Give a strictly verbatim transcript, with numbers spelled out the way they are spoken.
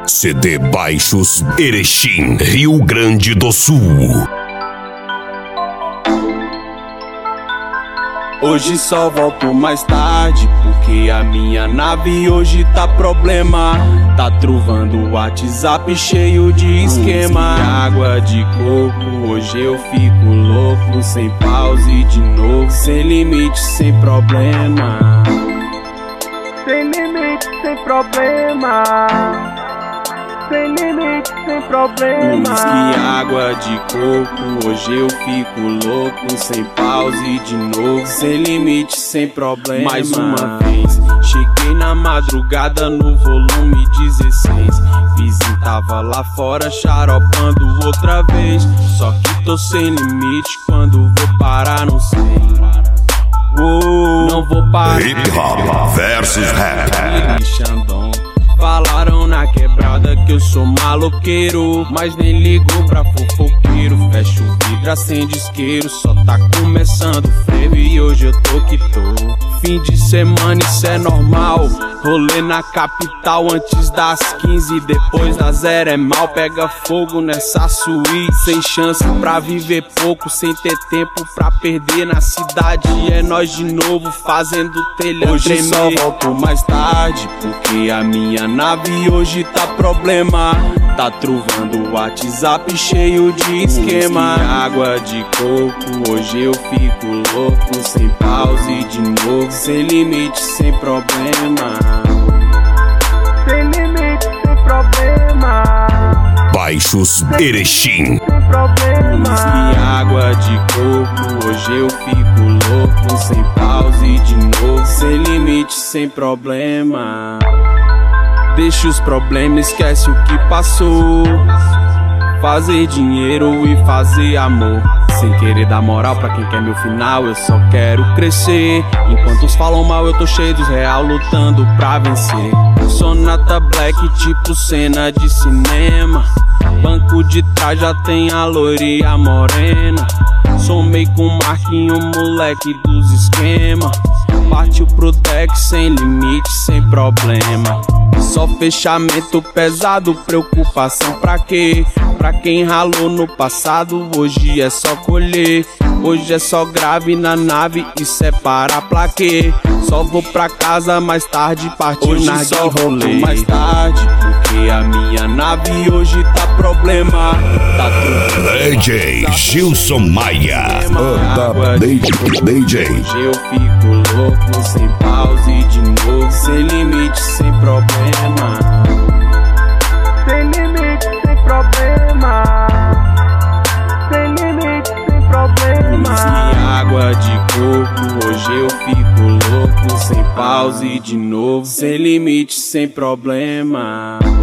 C D Baixos Erechim, Rio Grande do Sul. Hoje só volto mais tarde, porque a minha nave hoje tá problema. Tá truvando o WhatsApp cheio de esquema. Água de coco, hoje eu fico louco. Sem pause de novo, sem limite, sem problema. Sem limite, sem problema. Sem limite, sem problema. Whisky, água de coco, hoje eu fico louco. Sem pause de novo, sem limite, sem problema. Mais uma vez, cheguei na madrugada no volume dezesseis. Vizinho tava lá fora xaropando outra vez. Só que tô sem limite, quando vou parar não sei. Oh, não vou parar. Hip Hop versus Rap. Xandão. Falaram na quebrada que eu sou maloqueiro, mas nem ligo pra fofoqueiro. Fecho o vidro, acende isqueiro, só tá começando o frevo e hoje eu tô que tô. Fim de semana, isso é normal. Rolê na capital antes das quinze, depois das zero é mal. Pega fogo nessa suíte, sem chance pra viver pouco, sem ter tempo pra perder na cidade. É nós de novo fazendo telha hoje tremer. Só volto mais tarde, porque a minha nave hoje tá problema. Tá truvando o WhatsApp cheio de esquema. Água de coco, hoje eu fico louco. Sem pause de novo, sem limite, sem problema. Sem limite, sem problema. Baixos Erechim. Sem problema. Whisky, água de coco, hoje eu fico louco. Sem pause de novo, sem limite, sem problema. Deixa os problemas, esquece o que passou. Fazer dinheiro e fazer amor, sem querer dar moral pra quem quer meu final. Eu só quero crescer. Enquanto uns falam mal, eu tô cheio dos real, lutando pra vencer. Sonata Black, tipo cena de cinema. Banco de trás já tem a loira e a morena. Somei com Marquinho, moleque dos esquema. Partiu pro deck sem limite, sem problema. Só fechamento pesado, preocupação pra quê? Pra quem ralou no passado, hoje é só colher. Hoje é só grave na nave e separa pra quê? Só vou pra casa mais tarde, partiu hoje na só volto mais tarde, porque a minha nave hoje tá problema. Tá D J Gilson Maia, água D J. Hoje eu fico louco, sem pause de novo, sem limite, sem problema. Sem limite, sem problema. Sem limite, sem problema. Whisky, água de coco, hoje eu fico louco. Sem pause de novo, sem limite, sem problema.